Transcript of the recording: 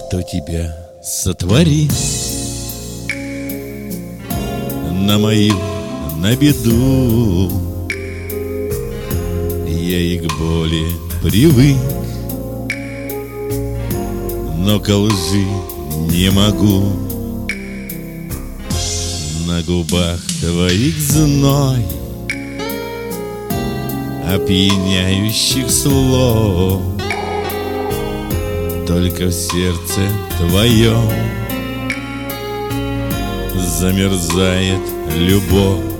кто тебя сотворит на мою, на беду. Я и к боли привык, но ко лжи не могу. На губах твоих зной опьяняющих слов, только в сердце твоем замерзает любовь.